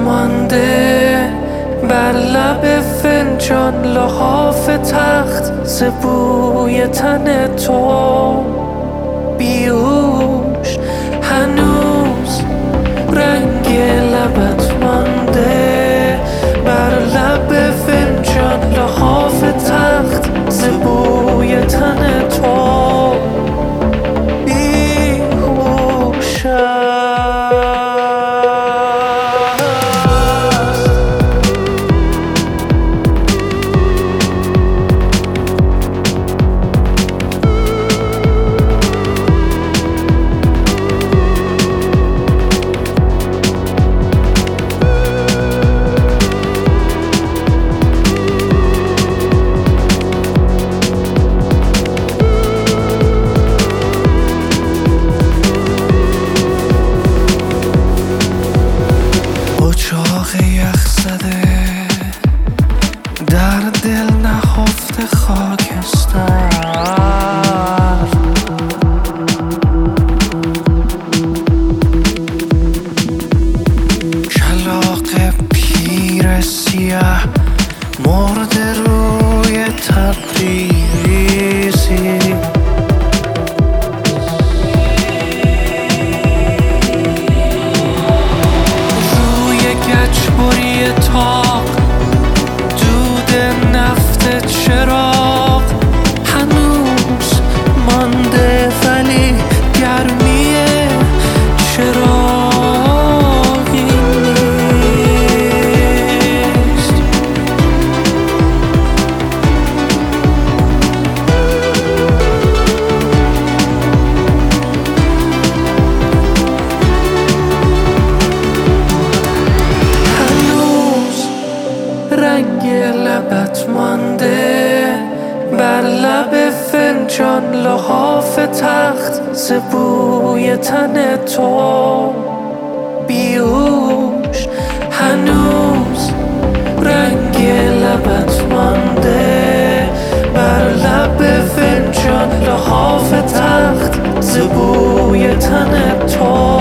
مانده بر لب فنجان لحاف تخت ز بوی تن تو بیهوش هنوز رنگ لبت مانده بر لب فنجان لحاف تخت ز بوی تن تو اجاق یخ زده در دل نهفته خاکستر کلاغ پیر سیه مرده روی تبریزی گچبری تاق دود نفت چراغ هنوز مانده ولی گرمی چراغی نیست. رنگ لبت مانده بر لب فنجان لحاف تخت ز بوی تن تو بیهوش هنوز رنگ لبت مانده بر لب فنجان لحاف تخت ز بوی تن تو